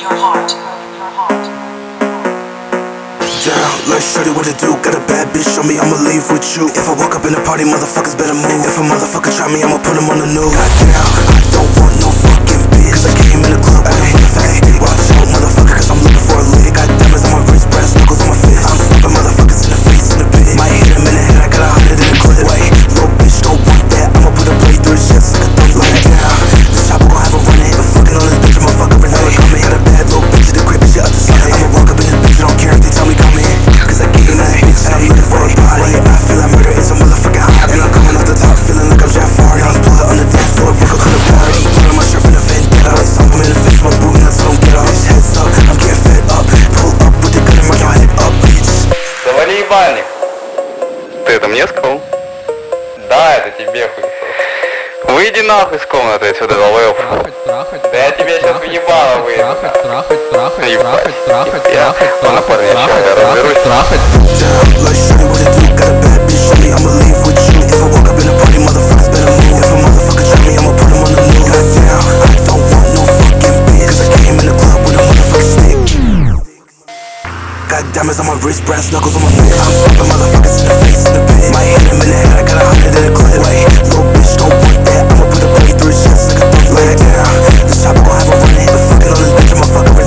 Down, like shorty, what it do? Got a bad bitch, show me I'ma leave with you. If I walk up in the party, motherfuckers better move. If a motherfucker try me, I'ma put him on the news. Goddamn, I don't want no fucking bitch, cause I came in the club with a motherfucking stick. Watch out, motherfucker, cause I'm looking for a lick. Got diamonds on my wrist, brass knuckles on my fist. I'm slapping motherfuckers in the face in the pit. Might hit him in the head, I got 100 in the clip. Wait, little bitch, don't want that. I'ma put a blade through his chest like a thumb. Like down, this chopper gon' have a run it. But fucking on this bitch, I'ma fuck up and never coming. Got a bad little bitch in the crib, and she up to something. I'ma walk up in this bitch, I don't care if they tell me come in. Cause I gave that bitch, and I'm looking for a body. I feel like murder is a motherfucking hobby. And I'm coming off the top, feeling like I'm Jeff Hardy. Young blood on the dance floor, broke up to the party. Put on my shirt for the vendetta. Stomp him in the face, my boot nuts don't get off. Bitch, heads up, I'm getting fed up. Pull up with the gun and mark your head up, bitch. Завали ебальник. Ты это мне сказал? Да, это тебе хуй. Выйди нахуй с комнаты отсюда, долбоёб. Да я тебе сейчас въебало выйду. Ладно, парни, я разберусь. Down, like shorty, what it do? Got a bad bitch, show me I'ma leave with you. If I walk up in the party, motherfuckers better move. If a motherfucker try me, I'ma put him on the news. Goddamn, I don't want no fucking bitch, cause I came in the club with a motherfucking stick. Got diamonds on my wrist, brass knuckles on my fist. I'm slapping motherfuckers in the face in the pit. Might hit him in the head, I got 100 in the clip. Wait, little bitch, don't want that. I'ma put a blade through his chest like a thumb. Like down, this chopper gon' have a run it. But fucking on this bitch, I'ma fuck her